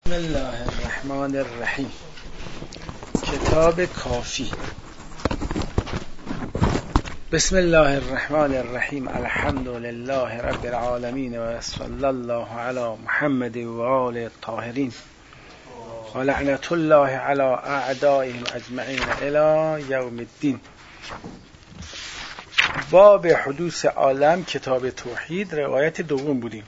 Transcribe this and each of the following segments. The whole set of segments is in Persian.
بسم الله الرحمن الرحیم. کتاب کافی. بسم الله الرحمن الرحیم. الحمد لله رب العالمین و صلی الله علی محمد و آل الطاهرین و لعنت الله علی اعدائهم اجمعین الی یوم الدین. باب حدوث عالم، کتاب توحید، روایت دوم بودیم.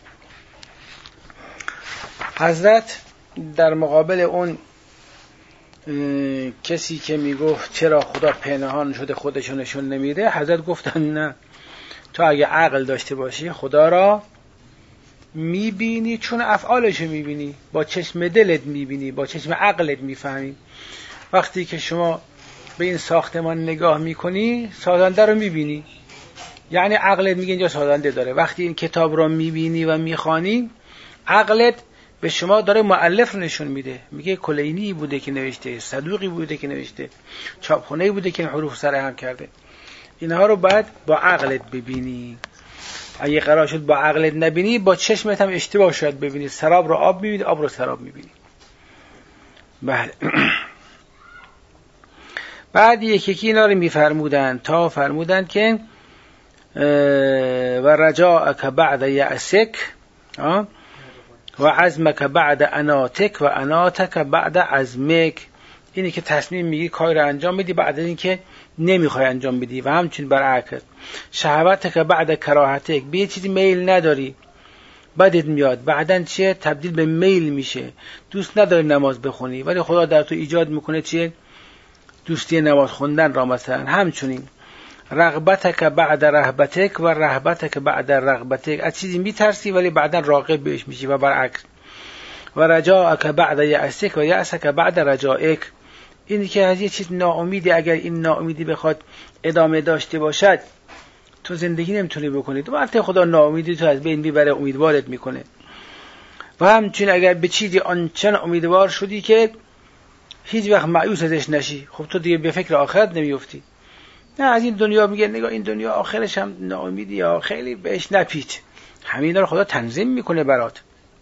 حضرت در مقابل اون کسی که میگفت چرا خدا پنهان شده خودشو نشون نمیده، حضرت گفتن نه، تو اگه عقل داشته باشی خدا را میبینی، چون افعالشو میبینی، با چشم دلت میبینی، با چشم عقلت میفهمی. وقتی که شما به این ساختمان نگاه میکنی سازنده رو میبینی، یعنی عقلت میگه اینجا سازنده داره. وقتی این کتاب رو میبینی و میخوانی، عقلت به شما داره مؤلف رو نشون میده، میگه کلینی بوده که نوشته، صدوقی بوده که نوشته، چاپخونه‌ای بوده که حروف سر هم کرده. اینها رو باید با عقلت ببینی. اگه قرار شد با عقلت نبینی، با چشمت هم اشتباه شاید ببینی. سراب رو آب میبینی، آب رو سراب میبینی. بله. بعد یکی اینا رو میفرمودن تا فرمودن که و رجاءک بعد یأسک و عزمک بعد اناتک و اناتک بعد عزمک. اینی که تصمیم میگی کاری رو انجام بدی، بعد این که نمیخوای انجام بدی. و همچنین برعکس، شهوتک بعد کراهتک، به یه چیزی میل نداری، بدت میاد، بعدن چیه؟ تبدیل به میل میشه. دوست نداری نماز بخونی، ولی خدا در تو ایجاد میکنه چیه؟ دوستی نماز خوندن را مثلا. همچنین رغبتک بعد رهبتک و رهبتک بعد رغبتک، از چیزی میترسی ولی بعدا راغب بهش میشی و برعکس. و رجاءک بعد یأسک و یأسک بعد رجائک، اینی که از یه چیز ناامیدی، اگر این ناامیدی بخواد ادامه داشته باشد تو زندگی نمیتونی بکنی. تو وقتی خدا ناامیدی تو از بین میبره، امیدوارت میکنه. و همچنین اگر به چیزی آنچنان امیدوار شدی که هیچ وقت مایوس ازش نشی، خب تو دیگه به فکر آخرت نمیفتی. نه، از این دنیا میگه نگاه این دنیا آخرش هم ناامیدی یا خیلی بهش نپیچ، همین رو خدا تنظیم میکنه برات.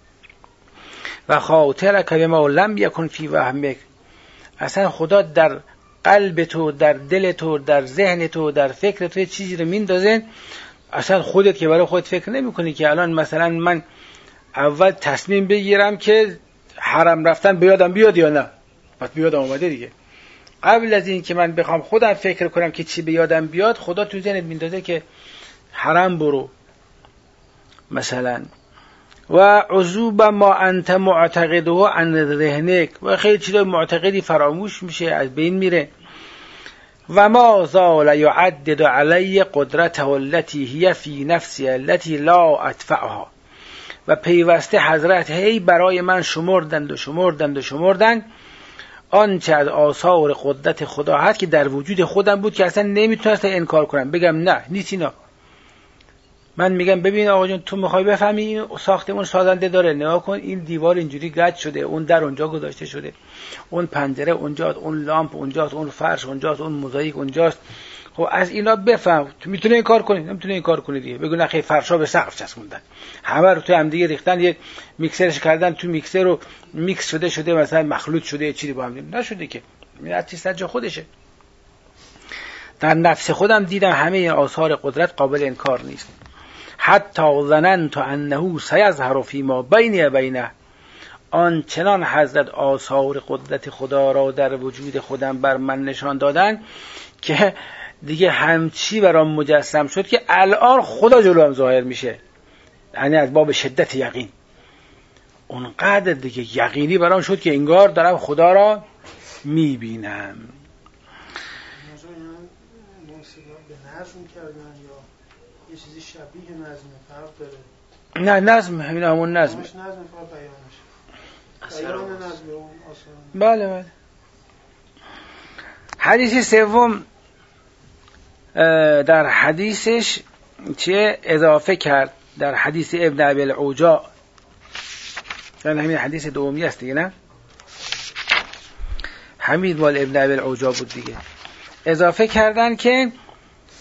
و خاطرک بما لم یکن فی وهمک، اصلا خدا در قلب تو، در دل تو، در ذهن تو، در فکر تو چیزی رو میندازه اصلا خودت که برای خودت فکر نمیکنی. که الان مثلا من اول تصمیم بگیرم که حرم رفتن به یادم بیاد یا نه، پس به یادم اومده دیگه. قبل از این که من بخوام خودم فکر کنم که چی به یادم بیاد، خدا تو ذهنت میندازه که حرم برو مثلا. و عذوب ما انت معتقده عن ذهنک، و خیلی چیزای معتقدی فراموش میشه، از بین میره. و ما زال یعدد علی قدرته التي هي فی نفسی التي لا ادفعها، و پیوسته حضرت هی برای من شمردند آنچه از آثار قدرت خدا هست که در وجود خودم بود که اصلا نمیتونست انکار کنم، بگم نه نیست اینا. من میگم ببین آقا جون، تو میخوای بفهمی این ساختمون سازنده داره، نگاه کن این دیوار اینجوری گچ شده، اون در اونجا گذاشته شده، اون پنجره اونجاست، اون لامپ اونجاست، اون فرش اونجاست، اون موزاییک اونجاست. خب از اینا بفهم. تو میتونی این کار کنی؟ نمیتونی این کار کنی دیگه. بگو نه خیلی فرشا به سقف چسبوندن، همه رو تو هم دیگه ریختن، یه میکسرش کردن، تو میکسر رو میکس شده مثلا مخلوط شده یه چیزی با هم نشده که از جا خودشه. در نفس خودم دیدم همه این آثار قدرت قابل انکار نیست. حتی ظننت انه سیظهر فیما بینی و بینه، آنچنان حضرت آثار قدرت خدا را در وجود خودم بر من نشان دادن که دیگه همچی برام مجسم شد که الان خدا جلوم ظاهر میشه، یعنی از باب شدت یقین. اونقدر دیگه یقینی برام شد که انگار دارم خدا را میبینم. یه چیزی شبیه نظم فرق داره؟ نه نظم، همین همون نظم. نظم فقط بیان نظم اون آسان. بله بله. حدیث سوم در حدیثش چه اضافه کرد؟ در حدیث ابن ابی العوجاء، یعنی همین حدیث دومی است دیگه، نه؟ حمید مال ابن ابی العوجاء بود دیگه. اضافه کردن که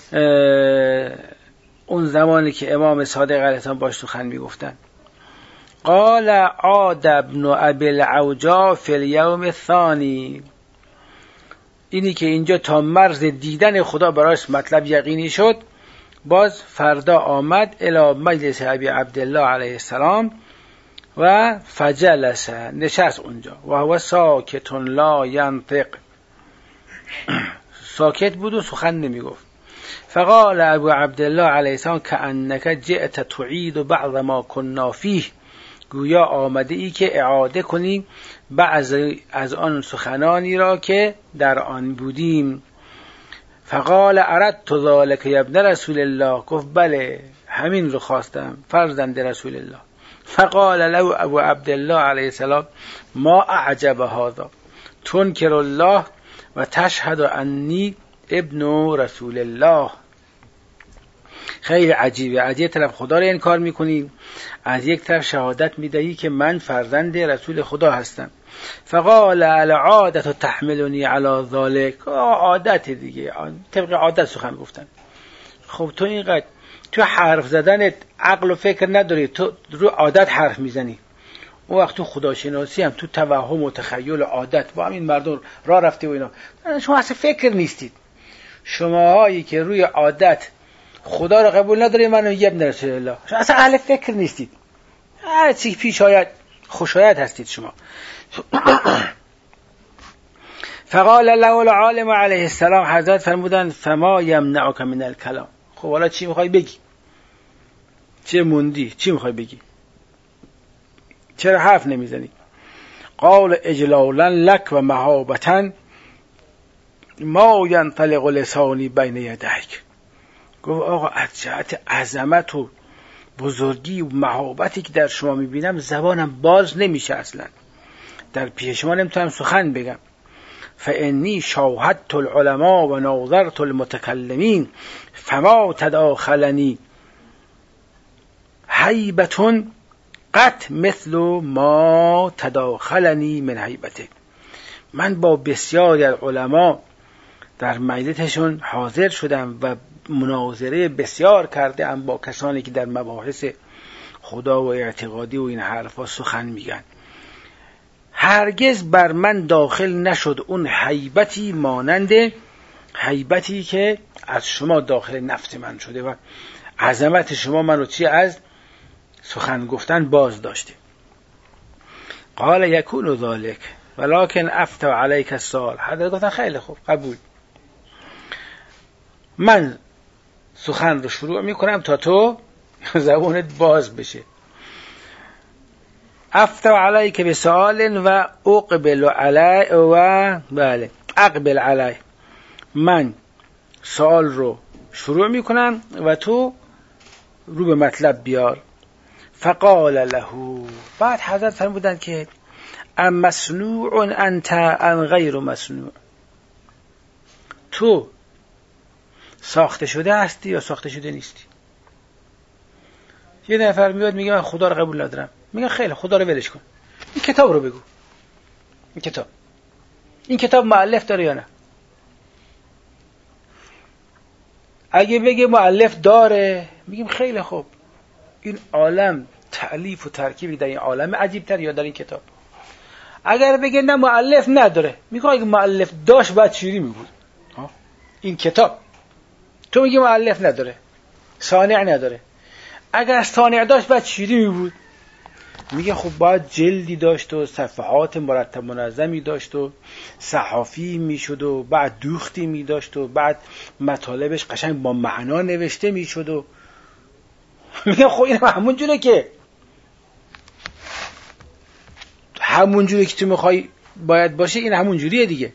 اون زمانی که امام صادق علیه السلام باش سخن میگفتن، قال عاد ابن ابی العوجاء فی الیوم الثانی. اینی که اینجا تا مرز دیدن خدا براش مطلب یقینی شد، باز فردا آمد الی مجلس ابی عبدالله علیه السلام و فجلس، نشست اونجا و هو ساکت لا ینطق، ساکت بود و سخن نمی گفت. فقال ابو عبدالله علیه السلام کأنک جئت تعید بعض ما کنا فیه، گویا آمده ای که اعاده کنیم بعضی از آن سخنانی را که در آن بودیم. فقال اردت ذلك یا ابن رسول الله، گفت بله همین رو خواستم فرزند رسول الله. فقال له ابو عبدالله علیه السلام ما اعجب هذا تنکر الله و تشهد انی ابن رسول الله. خیلی عجیبه، از یک طرف خدا رو انکار میکنی، از یک طرف شهادت میدهی که من فرزند رسول خدا هستم. فقال العادة تحملنی علی ذلك، عادت دیگه، طبق عادت سخن گفتن. خب تو اینقدر تو حرف زدنت عقل و فکر نداری، تو رو عادت حرف میزنی. اون وقت تو خداشناسی هم تو توهم و تخیل و عادت با همین مردم راه رفته و اینا. شما اصلا فکر نیستید. شماهایی که روی عادت خدا رو قبول نداری، منو یه ابن رسول الله، اصلا اهل فکر نیستید. هر چی پیش آید خوشایت هستید شما. فقال له العالم علیه السلام، حضرت فرمودن فما یمنعک من الکلام. خب حالا چی میخوای بگی؟ چه موندی؟ چی میخوای بگی؟ چرا حرف نمیزنی؟ قال اجلالا لک و مهابتا ما ینطلق لسانی بین یدیک. گفت آقا از جهت عظمت و بزرگی و مهابتی که در شما میبینم زبانم باز نمیشه، اصلا در پیش شما نمیتونم سخن بگم. فانی شاهدت العلماء و ناظرت المتکلمین فما تداخلنی هیبتون قط مثل ما تداخلنی من هیبته. من با بسیاری از علما در مجلسشون حاضر شدم و مناظره بسیار کردم با کسانی که در مباحث خدا و اعتقادی و این حرفا سخن میگن. هرگز بر من داخل نشد اون هیبتی مانند هیبتی که از شما داخل نفس من شده و عظمت شما منو چی از سخن گفتن باز داشته. قال یکون ذلك ولكن افتوا عليك السؤال. حضرت گفتن خیلی خوب، قبول، من سخن رو شروع میکنم تا تو زبونت باز بشه. افتوا علیک بسؤال و اقبل علی و بله اقبل علی، من سوال رو شروع میکنم و تو رو به مطلب بیار. فقال له، بعد حضرت فرمودن که ام مصنوع انت ام غیر مصنوع، تو ساخته شده هستی یا ساخته شده نیستی؟ یه نفر میاد میگه من خدا رو قبول ندارم، میگه خیلی خدا رو ولش کن، این کتاب رو بگو، این کتاب مؤلف داره یا نه؟ اگه بگه مؤلف داره میگیم خیلی خوب، این عالم تألیف و ترکیبی در این عالم عجیب تر یا در این کتاب. اگر بگه نه مؤلف نداره، میگه اگه مؤلف داشت باید چیری میبود این کتاب. تو میگی مؤلف نداره، صانع نداره، اگر صانع داشت باید چیری میبود. میگه خب باید جلدی داشت و صفحات مرتب منظمی داشت و صحافی میشد و بعد دوختی میداشت و بعد مطالبش قشنگ با معنا نوشته میشد و میگه خب این همون جوره که تو میخوای باید باشه، این همون جوریه دیگه.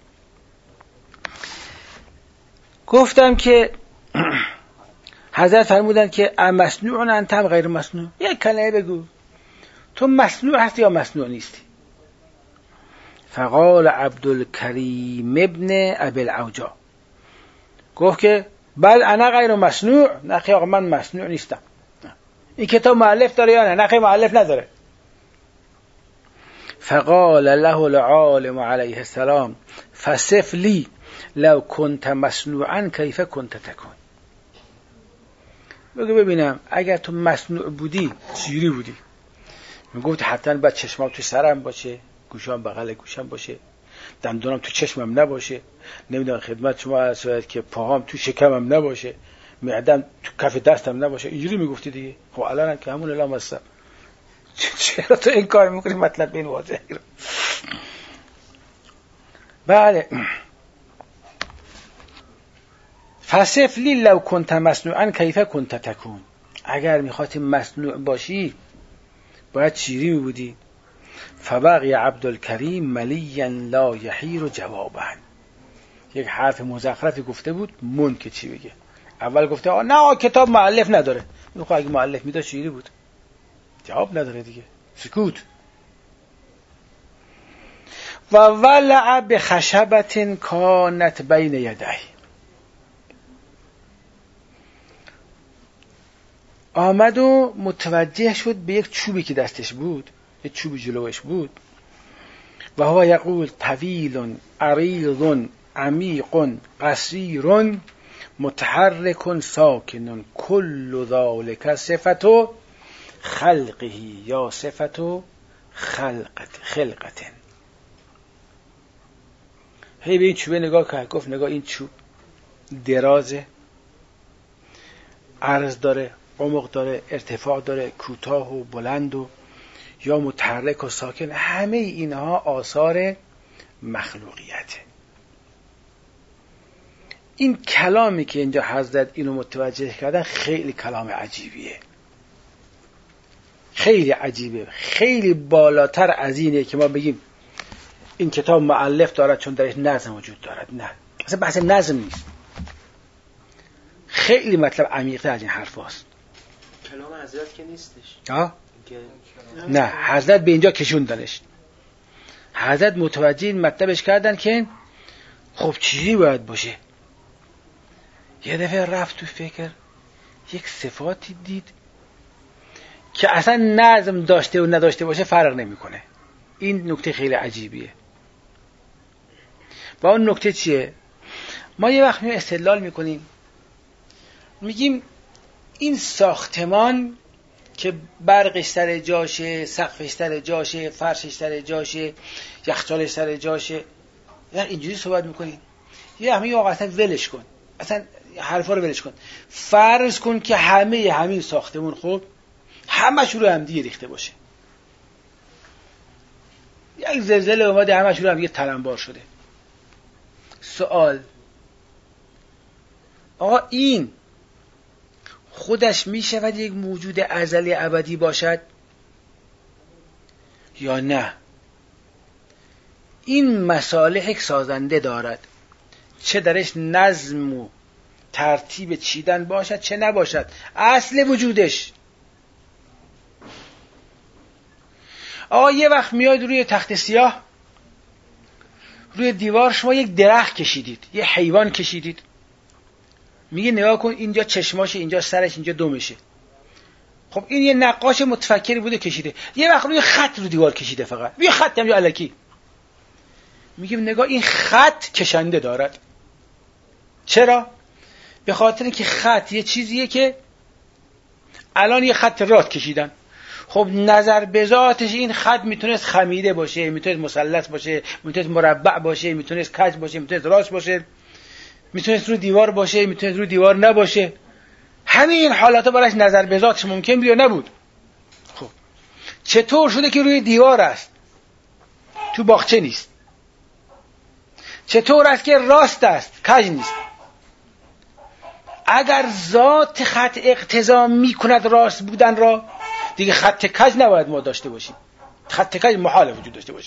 گفتم که حضرت فرمودن که مصنوع انت ام غیر مصنوع، یک کلمه بگو تو مصنوع هستی یا مصنوع نیستی. فقال عبدالکریم ابن ابی العوجاء، گفت که بل انا غیر مصنوع، نخی آقا من مصنوع نیستم. این کتاب مؤلف داره یا نه؟ نخی مؤلف نداره. فقال له العالم علیه السلام فصف لی لو كنت مصنوعا کیف كنت تکون. بگو ببینم اگر تو مصنوع بودی چجوری بودی؟ میگفت حتما باید چشمام تو سرم باشه، گوشام بغل گوشم باشه، دندونم تو چشمم نباشه، نمیدونم خدمت شما عرض شود که پاهام تو شکمم نباشه، معدم تو کف دستم نباشه. اینجوری میگفتی دیگه. خب الان که همون الان هستم. چرا تو این کار میکنی؟ مطلب به این واضحه. بله. فصف لی لو کنت مصنوعا کیف کنت تکون. اگر میخواتی مصنوع باشی باید چیری میبودی. فبقی عبدالکریم ملیا لا یحیر جوابا. یک حرف مزخرفی گفته بود، من که چی بگه. اول گفته نه کتاب مؤلف نداره. اینو خب اگه مؤلف میداشت چیری بود. جواب نداره دیگه، سکوت. و ولع بخشبة کانت بین یدیه. آمد و متوجه شد به یک چوبی که دستش بود، یک چوبی جلوش بود. و هو یقول طویل عریض عمیق قصیر متحرک ساکن کل ذلک صفت خلقه یا صفت خلقت. هی به این چوبه نگاه کرد، گفت نگاه این چوب درازه، عرض داره، عمق داره، ارتفاع داره، کوتاه و بلند و یا متحرک و ساکن، همه اینها آثار مخلوقیته. این کلامی که اینجا حضرت اینو متوجه کردن خیلی کلام عجیبیه، خیلی عجیبه، خیلی بالاتر از اینه که ما بگیم این کتاب مؤلف دارد چون درش نظم وجود دارد. نه، اصلا بحث نظم نیست. خیلی مطلب عمیق‌تر از این حرف هست. کلام حضرت که نیستش. نه، حضرت به اینجا کشوندنش. حضرت متوجه این مطلبش کردن که خب چیزی باید باشه. یه دفعه رفت تو فکر، یک صفاتی دید که اصلا نظم داشته و نداشته باشه فرق نمیکنه. این نکته خیلی عجیبیه. و اون نکته چیه؟ ما یه وقت استدلال میکنیم، میگیم این ساختمان که برقش سر جاشه، سقفش سر جاشه، فرشش سر جاشه، یخچالش سر جاشه، اینجوری صحبت میکنیم. یه همین آقا اصلا ولش کن، اصلا حرفا رو ولش کن. فرض کن که همین ساختمون خب همش رو هم دیگه ریخته باشه. یک زلزله اومده همش رو هم دیگه تلمبار شده. سوال، آقا این خودش میشود یک موجود ازلی ابدی باشد یا نه؟ این مصالح یک سازنده دارد، چه درش نظم و ترتیب چیدن باشد چه نباشد، اصل وجودش. آقا یه وقت میاد روی تخت سیاه، روی دیوار شما یک درخت کشیدید، یه حیوان کشیدید، میگه نگاه کن اینجا چشماشه، اینجا سرش، اینجا دمشه. خب این یه نقاش متفکری بوده کشیده. یه وقت روی خط رو دیوار کشیده، فقط روی خط هم یا الکی، میگیم نگاه این خط کشنده دارد. چرا؟ به خاطر اینکه خط یه چیزیه که الان یه خط راه کشیدن. خب نظر به ذاتش این خط میتونست خمیده باشه، میتونست مثلث باشه، میتونست مربع باشه، میتونست کج باشه، میتونست راست باشه، میتونست رو دیوار باشه، میتونست رو دیوار نباشه. همین این حالاتا براش نظر به ذاتش ممکن بود یا نبود. خب چطور شده که روی دیوار است تو باغچه نیست؟ چطور است که راست است کج نیست؟ اگر ذات خط اقتضا میکند راست بودن را، دیگه خط کج نباید ما داشته باشیم. خط کج محال وجود داشته باشه.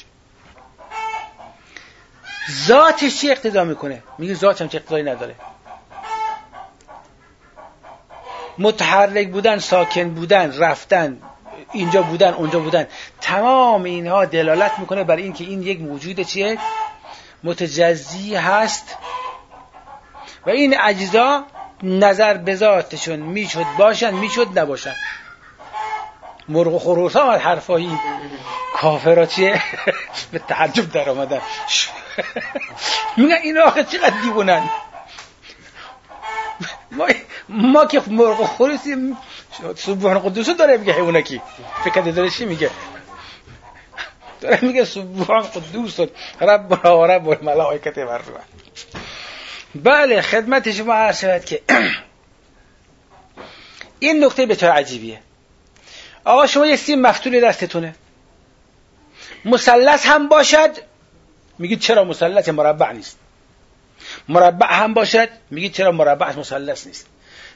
ذاتش چی اقتضا میکنه؟ میگه ذاتش هم چه اقتضایی نداره. متحرک بودن، ساکن بودن، رفتن، اینجا بودن، اونجا بودن، تمام اینها دلالت میکنه بر این که این یک موجود چیه؟ متجزی هست و این اجزا نظر به ذاتشون میشد باشن، میشد نباشن. مرغ و خروس ها از حرفایی کافرها چیه؟ به تعجب در آمدن. میگن این آخه چقدر دیوونن. ما که مرغ و خروسی سبحان قدوسو داره میگه حیوانکی. فکر داره چی میگه؟ داره میگه سبحان قدوس ربنا و رب الملائکه و الروح. بله خدمت شما عرض شود که این نکته بسیار عجیبیه. آقا شما یه سیم مفتول دستتونه، مثلث هم باشد میگید چرا مثلث مربع نیست، مربع هم باشد میگید چرا مربع مثلث نیست،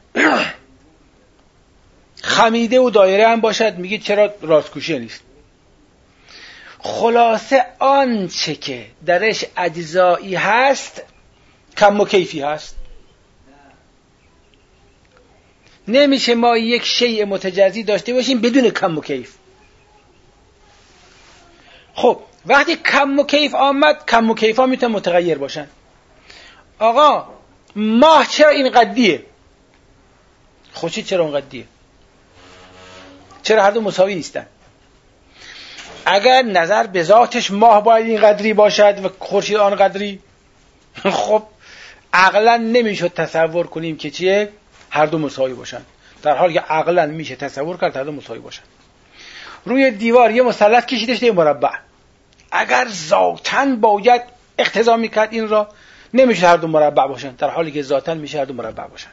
خمیده و دایره هم باشد میگید چرا راستگوشه نیست. خلاصه آنچه که درش اجزایی هست کم و کیفی هست. نمیشه ما یک شیء متجزی داشته باشیم بدون کم و کیف. خب وقتی کم و کیف آمد، کم و کیف ها میتونن متغیر باشن. آقا ماه چرا این قدیه؟ خورشید چرا اون قدیه؟ چرا هر دو مساوی نیستن؟ اگر نظر به ذاتش ماه باید این قدری باشد و خورشید آن قدری، خب عقلا نمیشد تصور کنیم که چیه هر دو مساوی باشن، در حالی که عقلا میشه تصور کرد هر دو مساوی باشن. روی دیوار یه مثلث کشیده شده مربع، اگر ذاتاً باید اقتضا میکرد این را، نمیشه هر دو مربع باشن، در حالی که ذاتاً میشه هر دو مربع باشن.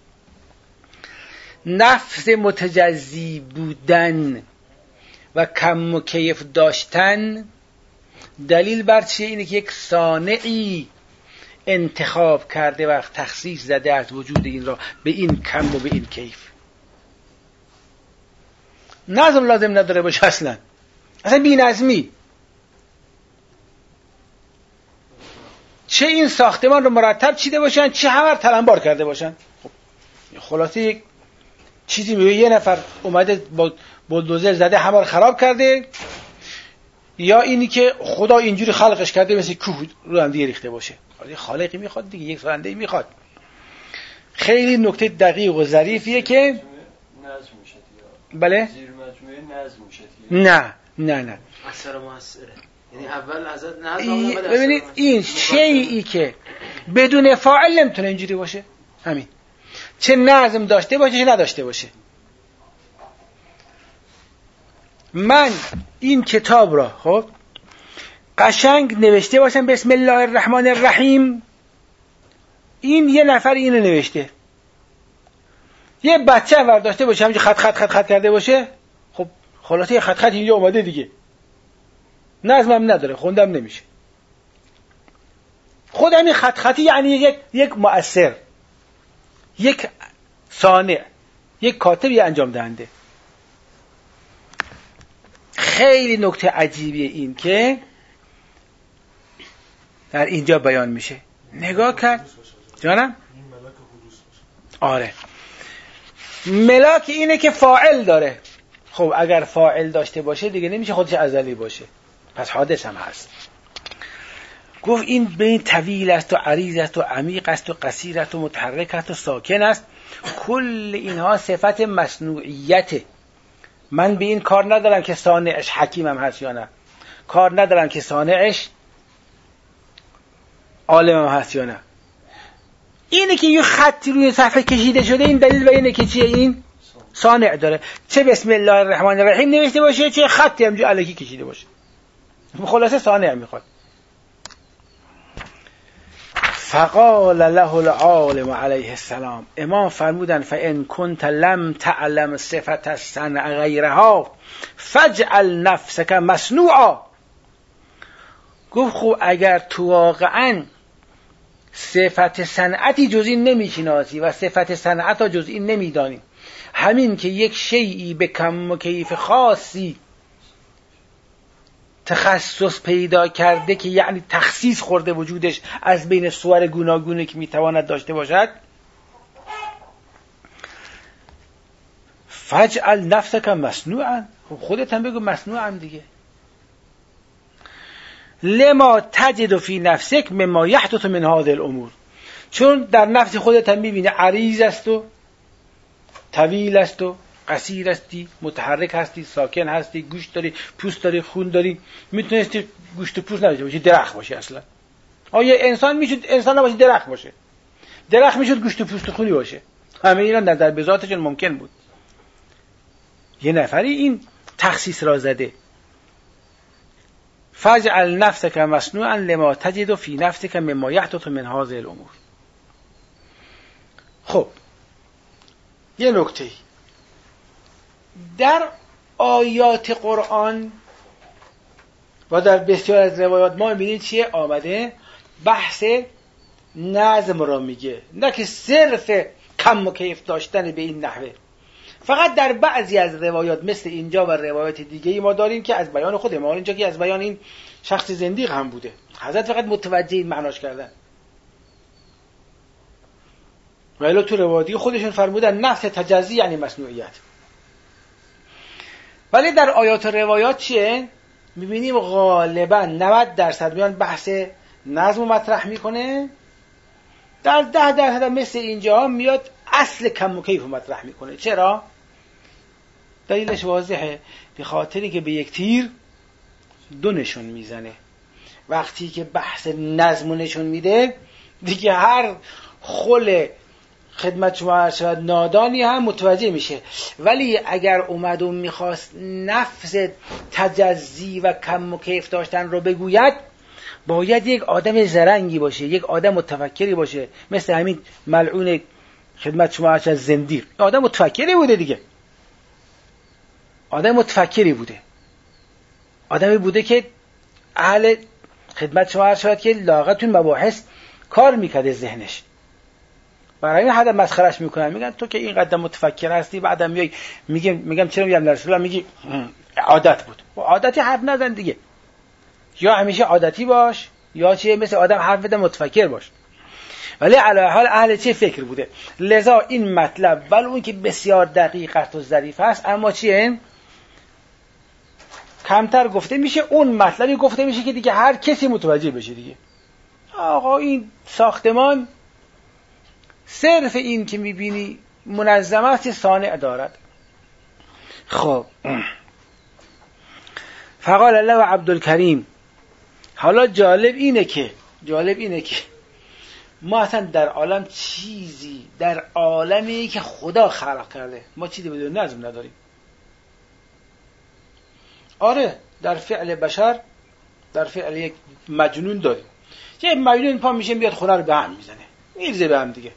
نفس متجزی بودن و کم و کیف داشتن دلیل بر چیه؟ اینه که یک صانعی انتخاب کرده و تخصیص زده از وجود این را به این کم و به این کیف. نظم لازم نداره باشه اصلا بی نظمی. چه این ساختمان رو مرتب چیده باشن، چه همه رو تلمبار کرده باشن. خب خلاصه یک چیزی میگه یه نفر اومده با بولدوزر زده همه رو خراب کرده، یا اینی که خدا اینجوری خلقش کرده مثل کوه رو هم دیگه ریخته باشه. خالقی میخواد دیگه، یک سازنده میخواد. خیلی نکته دقیق و ظریفیه که نظم میشه دیگه. بله؟ زیر مجموعه نظم میشه دیگه. نه اثر مؤثره. یعنی اول حضرت نظم ببینید این شیئی که بدون فاعل نمیتونه اینجوری باشه. همین، چه نظم داشته باشه چه نداشته باشه. من این کتاب را خب قشنگ نوشته باشم بسم الله الرحمن الرحیم، این یه نفر اینو نوشته، یه بچه ور داشته باشه همینجا خط خط خط خط کرده باشه، خب خلاصه خط خط اینجا اومده دیگه، نظمم نداره، خوندم نمیشه. خود همین خط خطی یعنی یک مؤثر، یک صانع، یک کاتب، یک انجام دهنده. خیلی نکته عجیبیه این که در اینجا بیان میشه. نگاه کرد جانم؟ آره، ملاک اینه که فاعل داره. خب اگر فاعل داشته باشه دیگه نمیشه خودش ازلی باشه، پس حادث هم هست. گفت این بین طویل است و عریض است و عمیق است و قصیر است و متحرک است و ساکن است. کل اینها صفت مصنوعیته. من به این کار ندارم که صانعش حکیمم هست یا نه، کار ندارم که صانعش عالمم هست یا نه. اینه که یه خطی روی صفحه کشیده شده، این دلیل بر اینه که چیه؟ این صانع داره. چه بسم الله الرحمن الرحیم نوشته باشه، چه خطی همجور الکی کشیده باشه، خلاصه صانع میخواد. فقال له العالم علیه السلام، امام فرمودن فان كنت لم تعلم صفت الصنع غیرها فاجعل نفسك مصنوعا. گفت خب اگر تو واقعا صفت صنعتی جز این نمیشناسی و صفت صنعت ها جز این نمیدانی، همین که یک شیئی به کم و کیف خاصی تخصص پیدا کرده که یعنی تخصیص خورده وجودش از بین صور گوناگونی که میتواند داشته باشد، فجعل نفسک مصنوعا، خودت هم بگو مصنوعم دیگه. لما تجد فی نفسک مما یحدث من هذه الامور، چون در نفس خودت هم میبینی عریض است و طویل است و قصیر هستی، متحرک هستی، ساکن هستی، گوشت داری، پوست داری، خون داری. میتونستی گوشت و پوست نداشته باشی، درخت باشی. اصلا آیا انسان میشد انسان نباشه درخت باشه؟ درخت میشد گوشت و پوست و خونی باشه؟ همه اینا در به ذاتشون ممکن بود. یه نفری این تخصیص را زده. فاجعل نفسك مصنوعا لما تجد فی نفسك مما یحدث من هذه الامور. خب یه نکته در آیات قرآن و در بسیار از روایات ما می‌بینیم چیه آمده، بحث نظم را میگه، نه که صرف کم و کیف داشتن به این نحوه. فقط در بعضی از روایات مثل اینجا و روایات دیگه ما داریم که از بیان خود ما، اینجا که از بیان این شخص زندیق هم بوده، حضرت فقط متوجه این معناش کردن، ولی تو روایاتی خودشون فرمودن نفس تجزی یعنی مصنوعیت. ولی در آیات و روایات چیه؟ میبینیم غالبا 90% میان بحث نظم مطرح میکنه، در 10% مثل اینجا میاد اصل کم و کیف مطرح میکنه. چرا؟ دلیلش واضحه، به خاطری که به یک تیر دو نشون میزنه. وقتی که بحث نظم نشون میده دیگه هر خل خدمت شما شاید نادانی هم متوجه میشه. ولی اگر اومد و میخواست نفس تجزی و کم و کیف داشتن رو بگوید، باید یک آدم زرنگی باشه، یک آدم متفکری باشه، مثل همین ملعون خدمت شما از زندیق. آدم متفکری بوده دیگه، آدم متفکری بوده، آدمی بوده که اهل خدمت شما شاید که لاغتون مباحث کار میکرده ذهنش. برای این حد مسخرش میکنن، میگن تو که این قدم متفکر هستی، بعدم میای میگم چرا میگم رسول الله میگی عادت بود. و عادتی حرف نزن دیگه، یا همیشه عادتی باش یا چه مثل آدم حرف بده متفکر باش. ولی علی حال اهل چه فکر بوده. لذا این مطلب ولی اون که بسیار دقیق است و ظریف است، اما چیه کمتر گفته میشه، اون مطلبی گفته میشه که دیگه هر کسی متوجه بشه دیگه. آقا این ساختمان صرف این که میبینی منظم است صانع دارد. خب فقال الله و عبدالکریم. حالا جالب اینه که ما اصلا در عالم چیزی در عالمی که خدا خلق کرده ما چیزی بدون نظم نداریم. آره در فعل بشر، در فعل یک مجنون داریم. یه مجنون پا میشه بیاد خونه رو به هم میزنه، میرزه به هم دیگه.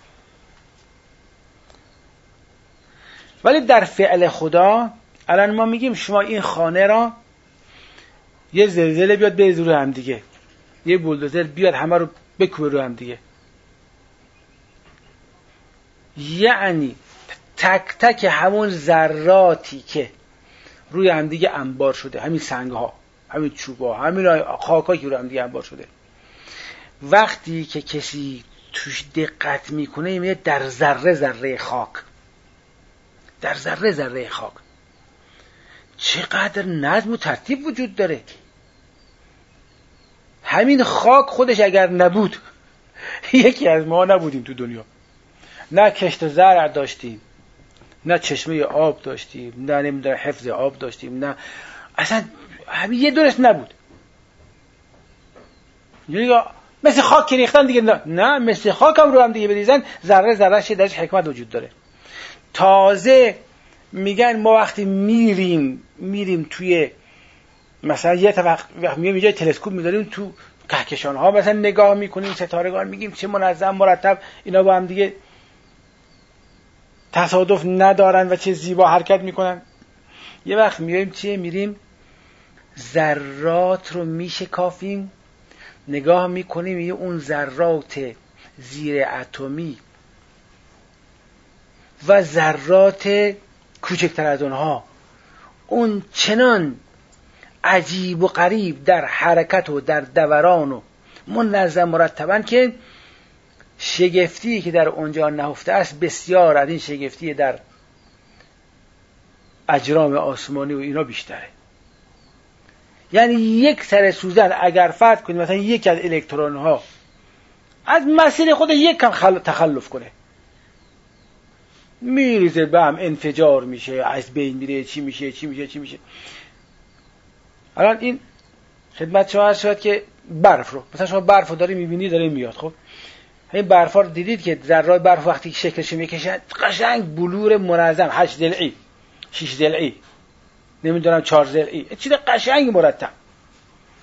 ولی در فعل خدا الان ما میگیم شما این خانه را یه زلزله بیاد بریزه رو هم دیگه، یه بولدوزر بیاد همه رو بکوبه رو هم دیگه. یعنی تک تک همون ذراتی که روی هم دیگه انبار شده، همین سنگ ها، همین چوب ها، همین خاک که روی هم دیگه انبار شده، وقتی که کسی توش دقت میکنه میبینه در ذره ذره خاک، در ذره ذره خاک چقدر نظم و ترتیب وجود داره. همین خاک خودش اگر نبود یکی از ما نبودیم تو دنیا. نه کشت زرع داشتیم، نه چشمه آب داشتیم، نه نمیدونم حفظ آب داشتیم، نه اصلا همین یه دونش نبود. یعنی مثل خاک که ریختن دیگه نه مثل خاک هم رو هم دیگه بریزن ذره ذره شه درش حکمت وجود داره. تازه میگن ما وقتی میریم توی مثلا یه وقت میایم اینجا تلسکوپ میذاریم تو کهکشان ها مثلا نگاه میکنیم ستارگان، میگیم چه منظم مرتب اینا با هم دیگه تصادف ندارن و چه زیبا حرکت میکنن. یه وقت میریم ذرات رو میشکافیم، نگاه میکنیم یه اون ذرات زیر اتمی و ذرات کوچکتر از اونها اون چنان عجیب و غریب در حرکت و در دوران و منظم مرتبن که شگفتی که در اونجا نهفته است بسیار از این شگفتی در اجرام آسمانی و اینا بیشتره. یعنی یک سر سوزن اگر فرض کنیم مثلا یک از الکترون ها از مسیر خود یک کم تخلف کنه میریزه به هم، انفجار میشه، از بین میره، چی میشه. الان این خدمت شما هست شد که برف رو مثلا شما برف رو داری میبینی داره میاد. خب این برف ها رو دیدید که ذرات برف وقتی شکلش میکشن قشنگ بلور منظم 8 ضلعی 6 ضلعی نمیدونم 4 ضلعی چیز قشنگ مرتب.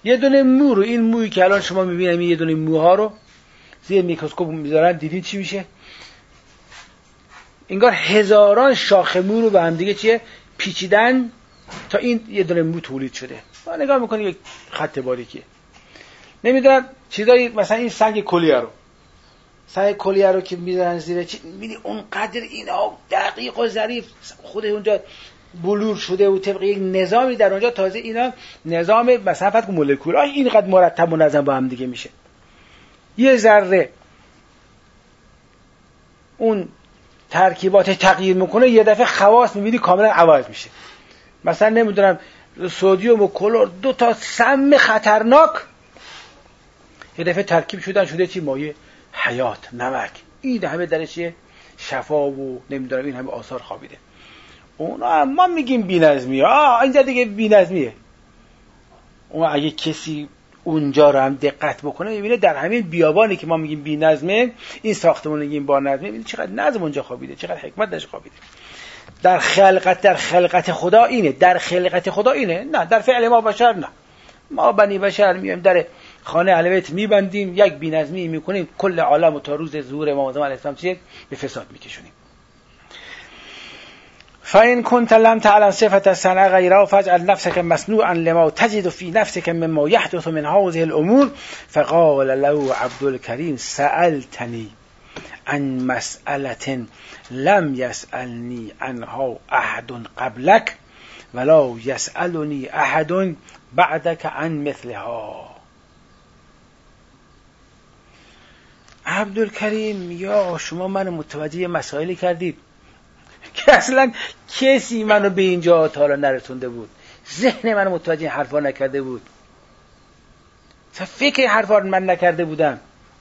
یه دونه مو رو، این مویی که الان شما میبینید یه دونه موها رو زیر میکروسکوپ میذارن، دیدین چی میشه؟ انگار هزاران شاخه مو رو به هم دیگه چیه پیچیدن تا این یه دونه مو تولید شده. ما نگاه میکنیم یک خط باریکیه. نمیدونم چیزایی مثلا این سنگ کلیه رو که میذارن زیر چی میبینی اونقدر اینا دقیق و ظریف خود اونجا بلور شده و طبق یک نظامی در اونجا، تازه اینا نظام مثلا فقط مولکول اینقدر مرتب و منظم با هم دیگه میشه. یه ذره اون ترکیبات تغییر میکنه، یه دفعه خواص میبینی کاملا عوض میشه. مثلا نمیدونم سدیم و کلور، 2 تا سم خطرناک یه دفعه ترکیب شده چی؟ مایع حیات، نمک. این همه درشه شفا و نمیدونم این همه آثار خوابیده. اونا ما میگیم بی‌نظمیه. اینجا دیگه بی‌نظمیه. اون اگه کسی اونجا رو هم دقت بکنه میبینه در همین بیابانی که ما میگیم بی‌نظمه، این ساختمون میگیم با نظمه، میبینه چقدر نظم اونجا خوابیده، چقدر حکمت درش خوابیده. در خلقت خدا اینه، در خلقت خدا اینه، نه در فعل ما بشر نه. ما بنی بشر میایم در خانه اهل بیت میبندیم، یک بی‌نظمی میکنیم، کل عالم و تا روز ظهور امام اعظم علیه السلام چیه به فساد میکشونیم. فإن كنت لم تعلم صفة الصنع غيره فاجعل نفسك مصنوعا لما تجد في نفسك مما يحدث من هذه الأمور. فقال له عبد الكريم سألتني عن مسألة لم يسألني عنها أحد قبلك ولا يسألني أحد بعدك عن مثلها. عبدالکریم یا شما من متوجه مسائلی کردید که اصلا کسی منو به اینجا تا حالا نرسونده بود، ذهن منو متوجه حرفا نکرده بود، فکر حرفا من نکرده بودم.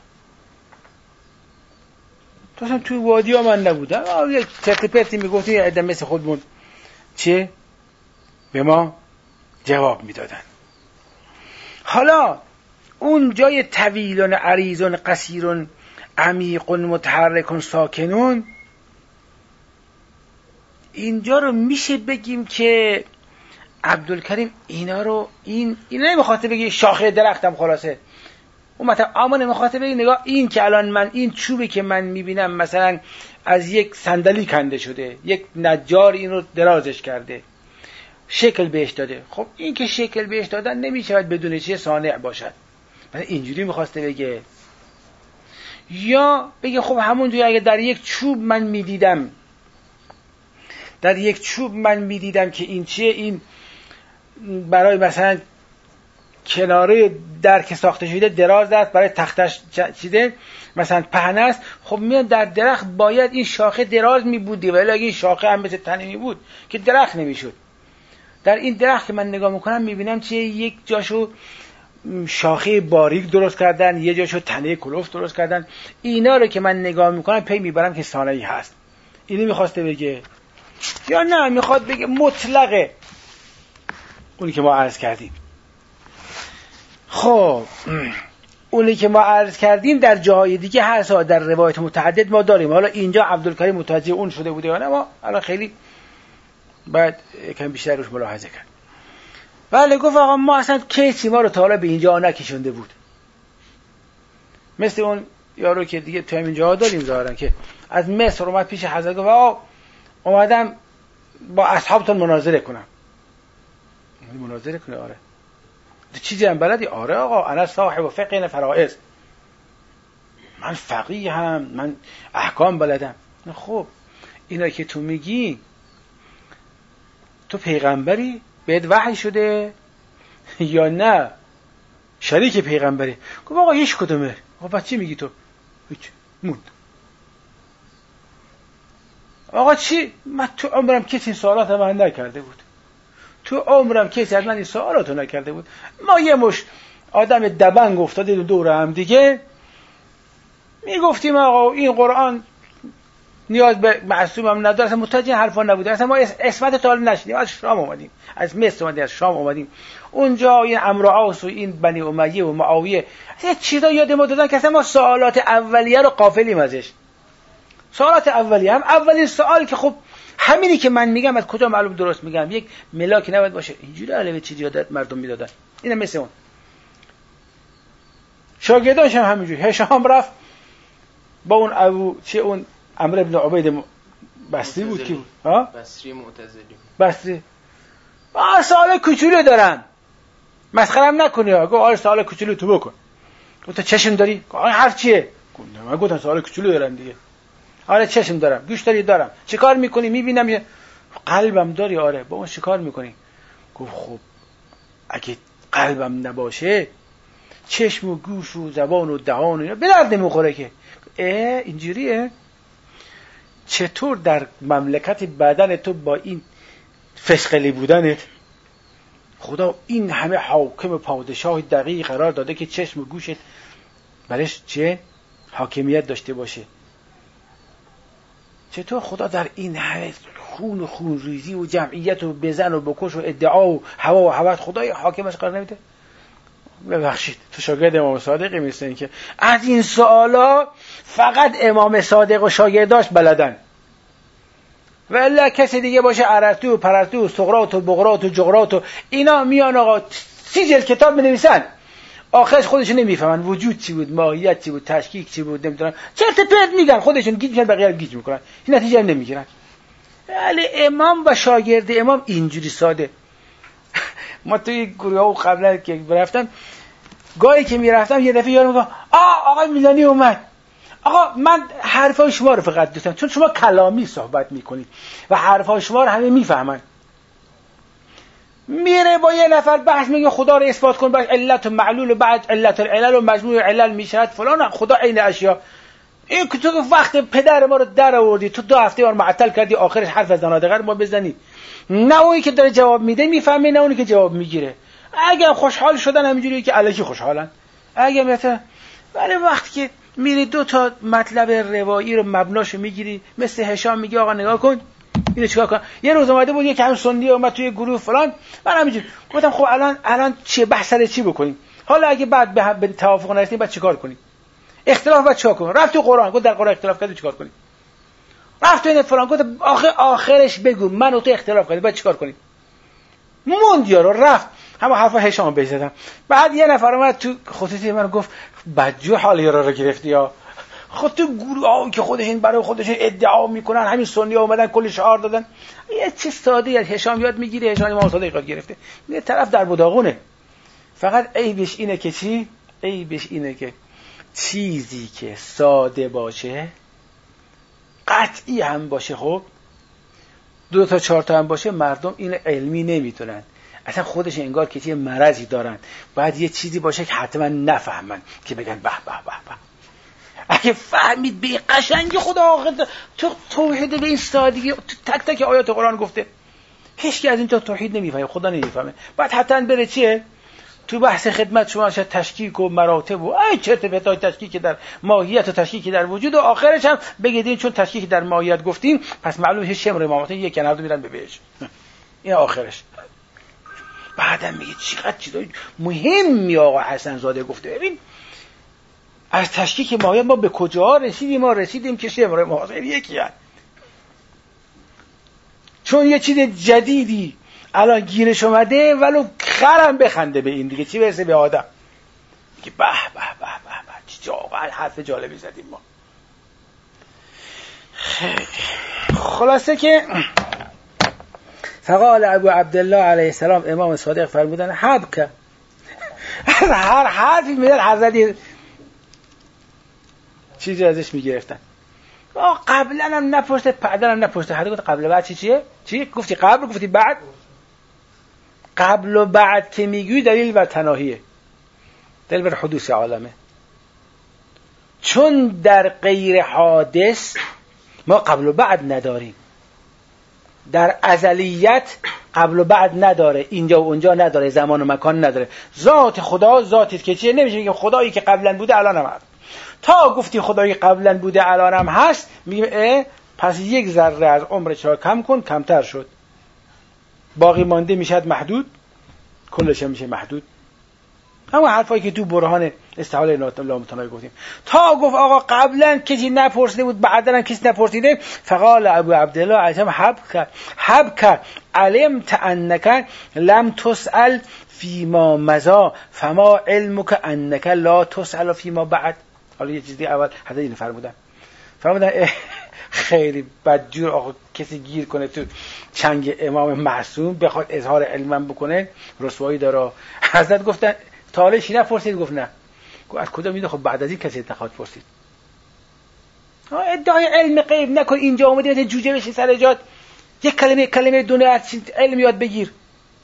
تو اصلا توی وادی ها من نبودم، یک چرت پرتی میگفتی ادم مثل خودمون چه به ما جواب میدادن. حالا اون جای طویلون عریضون قصیرون عمیقون متحرکون ساکنون، اینجا رو میشه بگیم که عبدالکریم اینا رو این نمیخواد بگه شاخه درختم خلاصه اون مطلب، اما نمیخواد بگه نگاه این که الان من این چوبی که من میبینم مثلا از یک صندلی کنده شده، یک نجار این رو درازش کرده، شکل بهش داده. خب این که شکل بهش دادن نمیشود بدون چیه صانع باشد. مثلا اینجوری میخواسته بگه، یا بگه خب همونجوری اگه در یک چوب من میدیدم که این چیه، این برای مثلا کناره در که ساخته شده دراز است، برای تختش چیده مثلا پهنه است، خب میاد در درخت باید این شاخه دراز میبودی، ولی اگه این شاخه هم مثل تنه میبود که درخت نمیشد. در این درخت که من نگاه میکنم میبینم چیه، یک جاشو شاخه باریک درست کردن، یه جاشو تنه کلوف درست کردن. اینا رو که من نگاه میکنم پی میبرم که صانعی هست. اینو میخواسته بگه یا نه میخواد بگه مطلقه اونی که ما عرض کردیم. خب اونی که ما عرض کردیم در جاهای دیگه هست، در روایت متعدد ما داریم. حالا اینجا عبدالکریم متوجه اون شده بوده یا نه، ما الان خیلی باید کم بیشتر روش ملاحظه کرد. ولی گفت آقا ما اصلا کسی ما رو تا حالا به اینجا نکشونده بود. مثل اون یارو که دیگه تو همین جاها داریم ظاهرا که از مصر اومد پیش حضرت گفت آقا اومدم با اصحابتون مناظره کنم. مناظره کنه؟ آره. چیزی هم بلدی؟ آره آقا انا صاحب فقه فرائض، من فقیه هم، من احکام بلدم. خب اینا که تو میگی تو پیغمبری بهت وحی شده یا نه شریک پیغمبری؟ گفت آقا هیچ کدومه. آقا چی میگی تو؟ هیچ موند. آقا چی؟ من تو عمرم کسی این سوالات من نکرده بود، تو عمرم کسی از من این سوالاتو نکرده بود. ما یه مش آدم دبنگ افتاده دور هم دیگه میگفتیم آقا این قرآن نیاز به معصوم هم نداره، اصلا متوجه حرفا نبوده، اصلا ما اسمت تا حالا نشدیم. از شام اومدیم، از مصر اومدیم، از شام اومدیم، اونجا این عمرو عاص و این بنی امیه و معاویه اصلا چیزا یاد ما دادن که اصلا ما سوالات اولیه رو غافلیم ازش. سوالات اولیه هم اولین سوال که خب همینی که من میگم از کجا معلوم درست میگم، یک ملاکی نباید باشه اینجوری علاوه چیزی یاد مردم میدادن. اینم مثل اون شاگرداش هم همینجوری. هشام رفت با اون اون عمرو بن عبید بصری بود که ها بصری معتزلی بصری سوال کوچولو دارم مسخره‌ام نکنی ها. گفت آره سوال کوچولو تو بکن. گفت چشم داری؟ گفت آره حرف چیه؟ من گفتم سوال کوچولو دارم دیگه. آره چشم دارم. گوش داری؟ دارم. چیکار میکنی؟ میبینم. قلبم داری؟ آره. با اون چیکار میکنی؟ گفت خب اگه قلبم نباشه چشم و گوش و زبان و دهان و اینا به درد نمیخوره که. اینجوریه؟ چطور در مملکت بدن تو با این فسقلی بودنت خدا این همه حاکم پادشاه دقیق قرار داده که چشم و گوشت برش چه حاکمیت داشته باشه؟ چطور خدا در این همه خون ریزی و جمعیت و بزن و بکش و ادعا و هوا و هوس خدای حاکمش قرار نمیده؟ ببخشید تو شاگرد امام صادقی میستین که از این سوالا فقط امام صادق و شاگرداش بلدن و الا کسی دیگه باشه ارسطو و پرسطو و سقراط و بقراط و جغرات و اینا میان آقا 30 جلد کتاب می‌نویسن آخرش خودشون نمیفهمن وجود چی بود، ماهیت چی بود، تشکیک چی بود، نمیدونن چرت پرت میگن، خودشون گیج میشن بقیه گیج میکنن، این نتیجه هم نمیگیرن. ولی امام و شاگرد امام اینجوری ساده. ما توی گروه قبلا که رفتم گاهی که میرفتم یه دفعه یارو میگه آقای میلانی اومد. آقا من حرفای شما رو فقط دوستم چون شما کلامی صحبت میکنید و حرفای شما رو همه میفهمن. میره با یه نفر بحث میگه خدا رو اثبات کن، بعد علت و معلول و بعد علت العلل و مجموع علل میشد فلان، خدا عین اشیا. این که تو وقت پدر ما رو در آوردی تو 2 هفته ما معطل کردی آخرش حرف زنادقه رو ما بزنی. نه اونی که داره جواب میده میفهمه، نه اونی که جواب میگیره. اگه خوشحال شدن همینجوری که الکی خوشحالن، اگه مثلا ولی وقتی که میری 2 تا مطلب روایی رو مبناشو میگیری مثل هشام میگی آقا نگاه کن اینو چیکار کنم. یه روز اومده بود یکی هم سنی اومد توی گروه فلان، من همینجوری گفتم خب الان چه بحث سر چی بکنیم؟ حالا اگه بعد به توافق نرسیدیم بعد چیکار کنیم؟ اختلاف بعد چیکار کنیم؟ رفت تو قرآن گفت در قرآن اختلاف کردی چیکار کنیم؟ رفت این فلان گفت آخرش بگو من و تو اختلاف کردیم بعد چیکار کنیم؟ موند یارو رفت همه حرفا هشام بزدم. بعد یه نفر اومد تو خصوصی من گفت بدجور حال یارو رو گرفتی یا خود تو گروه که خودشون برای خودشون ادعا میکنن همین سنی ها اومدن کلی شعار دادن. یه چه ساده از هشام یاد میگیره، هشام امام صادق یاد گرفته. یه طرف در بداغونه. فقط عیبش اینه که چی؟ عیبش اینه که چیزی که ساده باشه قطعی هم باشه، خب 2 تا 4 تا هم باشه مردم این علمی نمیتونن، اصلا خودش انگار که یه مرضی دارن. باید یه چیزی باشه که حتما نفهمن که بگن به به به به. اگه فهمید به قشنگی خدا آخر تو توحید به این سادگی تو تک تک آیات قرآن گفته. هیچ کی از این توحید نمیفهمه، خدا نمیفهمه. بعد حتما بره چیه تو بحث خدمت شما شد تشکیک و مراتب و ای چرت و پرتای تشکیک در ماهیت و تشکیک در وجود و آخرش هم بگید چون تشکیک در ماهیت گفتیم پس معلومه هیچ شمر امامت یک کنار میرن به بهش. این آخرش. بعدم میگه چقدر چیزای مهمی آقا حسن زاده گفته. ببین از تشکیک ماهیت ما به کجا رسیدیم؟ ما رسیدیم که شمر امامت یکی هست. چون یه چیز جدیدی الان گیرش اومده ولو خرم بخنده به این دیگه چی برسه به آدم. میگه به به به به چه واقعا حرف جالبی زدیم ما. خلاصه که فقال ابو عبدالله علیه السلام امام صادق فرمودن حبک هر حرفی میدن حضرت چیزی ازش میگرفتن. قبلا هم نپرسته بعدا هم نپرسته. حتی گفت قبل بعد چیه؟ چی گفتی قبل گفتی بعد؟ قبل و بعد که میگوی دلیل بر تناهیه، دلیل بر حدوث عالمه. چون در غیر حادث ما قبل و بعد نداریم، در ازلیت قبل و بعد نداره، اینجا و اونجا نداره، زمان و مکان نداره. ذات خدا ذاتی که چیه؟ نمیشه میگیم خدایی که قبلا بوده الان هم هست. تا گفتی خدایی قبلا بوده الان هم هست میگیم پس 1 ذره از عمرش را کم کن، کمتر شد، باقی مانده میشد محدود، کلش میشه محدود. همون حرفایی که تو برهان استحاله لامتناهی گفتیم. تا گفت آقا قبلا کسی نپرسیده بود بعدا هم کسی نپرسیده. فقال ابو عبدالله علیه حبک علمت انک لم تسأل فیما مضى فما علمک انک لا تسأل فیما بعد. حالا یه چیزی اول حضرت اینو فرمودن خیلی بدجور آقا کسی گیر کنه تو چنگ امام معصوم بخواد اظهار علم بکنه رسوایی داره. حضرت گفتن تا حالا چی نپرسید؟ گفت نه. گفت از کجا میدونه؟ خب بعد از این کسی نخواد پرسید. ادعای علم غیب نکن، اینجا اومدی مثل جوجه بشین سر جات یک کلمه دونه از علم یاد بگیر،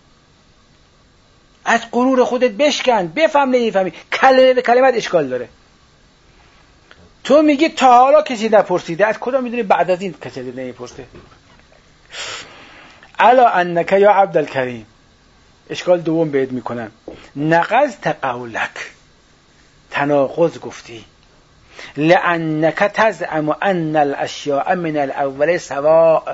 از غرور خودت بشکن، بفهم نمیفهمی، کلمه به کلمت اشکال داره. تو میگی تا حالا کسی نپرسیده، از کجا میدونی بعد از این کسی نمیپرسه؟ الا انک یا عبدالکریم، اشکال دوم بهت میکنم، نقضت قولک، تناقض گفتی، لانک تزعم ان الاشیاء من الاول سواء،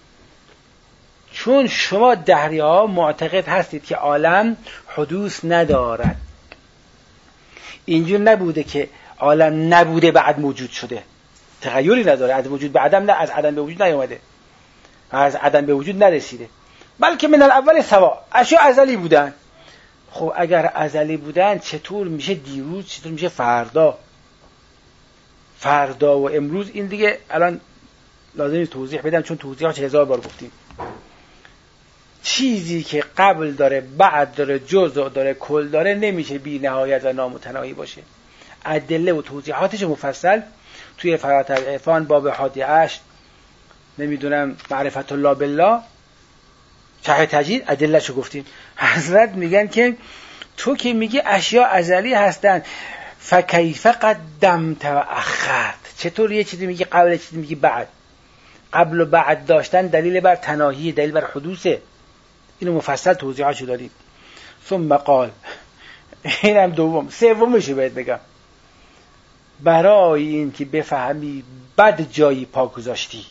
چون شما دهری‌ها معتقد هستید که عالم حدوث ندارد. اینجور نبوده که عالم نبوده بعد موجود شده، تغییری نداره، از وجود به عدم، نه از عدم به وجود نیومده، از عدم به وجود نرسیده، بلکه من الاول سوا، اشیاء ازلی بودن. خب اگر ازلی بودن چطور میشه دیروز، چطور میشه فردا و امروز؟ این دیگه الان لازمی توضیح بدم چون توضیحات 1000 بار گفتیم. چیزی که قبل داره، بعد داره، جزء داره، کل داره، نمیشه بی نهایت و نامتناهی باشه. ادله و توضیحاتش مفصل توی فرات العرفان باب 8 نمیدونم معرفت الله بالله شرح تجدید ادلهشو گفتیم. حضرت میگن که تو که میگی اشیاء ازلی هستن، فکیف قدمت و اخرت، چطور یه چیزی میگی قبل، چیزی میگی بعد؟ قبل و بعد داشتن دلیل بر تناهی، دلیل بر حدوثه. اینو مفصل توضیحاتشو دادیم. ثم قال، اینم دوم. سومشو بهت بگم، برای این که بفهمی بد جایی پا گذاشتی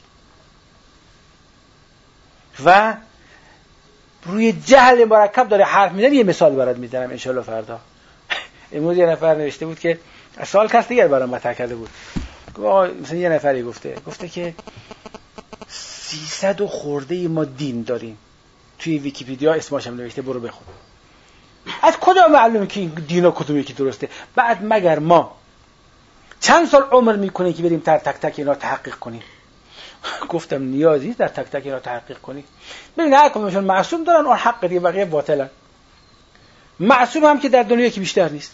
و روی جهل مرکب داره حرف میزنی، یه مثال برات میزنم انشالله فردا. امروز یه نفر نوشته بود که سال کس دیگر برام مطرح کرده بود، مثلا یه نفری گفته که 300 و خورده ما دین داریم، توی ویکی‌پدیا اسمش هم نوشته، برو بخون. از کجا معلومه که این دینا کدوم یکی درسته؟ بعد مگر ما چند سال عمر میکنه که بریم در تک تک اینا تحقیق کنیم؟ گفتم نیازی در تک تک اینا تحقیق کنی. ببین هر کدومشون معصوم دارن، اون حق دیگه، بقیه باطلن. معصوم هم که در دنیا که بیشتر نیست.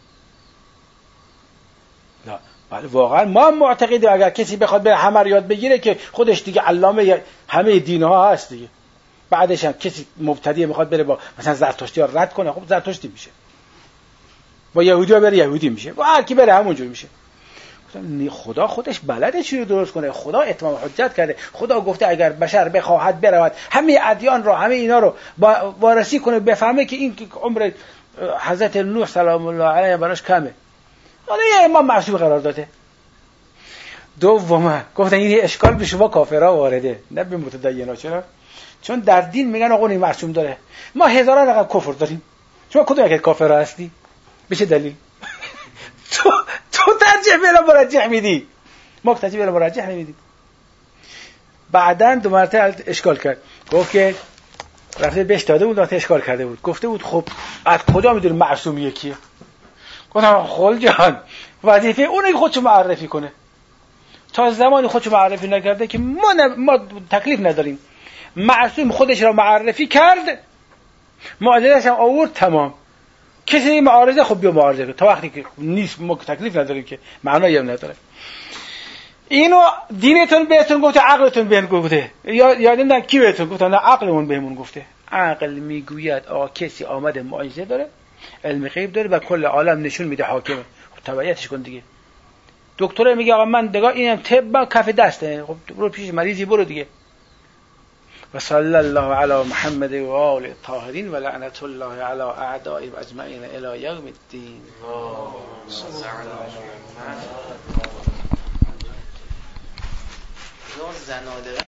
نه ولی واقعا ما معتقدیم اگر کسی بخواد بره همه رو یاد بگیره که خودش دیگه علامه همه دین‌ها هست دیگه. بعدش هم کسی مبتدی میخواد بره با مثلا زرتشتی‌ها رد کنه، خب زرتشتی میشه. با یهودی‌ها بره یهودی میشه. با هر کی بره همونجوری میشه. خدا خودش بلده چی رو درست کنه. خدا اتمام حجت کرده. خدا گفته اگر بشر بخواهد برود همه ادیان رو، همه اینا رو وارسی کنه، بفهمه که این عمر حضرت نوح سلام الله علیه براش کمه، حالا یه امام معصوم قرار داده. دوم گفتن این اشکال به شما کافرها وارده، نه به متدینا. چرا؟ چون در دین میگن آقا این معصوم داره. ما هزاران رقم کفر داریم، شما کدوم یک کافرها هستی؟ به چه دلیل؟ تو ترجیح بلا مرجح میدی، ما ترجیح بلا مرجح نمیدیم. بعدن دو مرتبه اشکال کرد، گفت که رفته بهش داده بود، رفته اشکال کرده بود، گفته بود خب از کجا میدونی معصوم یکیه؟ گفتم خل جان وظیفه اونه خودشو معرفی کنه. تا زمانی خودشو معرفی نکرده که ما تکلیف نداریم. معصوم خودش را معرفی کرد، معجزه‌اش هم آورد، تمام. کسی معارضه خب بیا معارضه کن، تا وقتی که نیست ما تکلیف نداریم که معنایی هم نداره. اینو دینتون بهتون گفته، عقلتون بهتون گفته، یا نمیدونم کی بهتون گفته؟ نه عقلمون بهمون گفته. عقل میگوید کسی آمده معجزه داره، علم غیب داره و کل عالم نشون میده حاکمه، خب تبعیتش کن دیگه. دکتر میگه آقا من دیگه اینم طب کف دسته، خب برو پیش مریضی برو دیگه. و صلی الله علی محمد و آل الطاهرین و لعنت الله علی اعدائهم اجمعین الی یوم الدین. زنادقه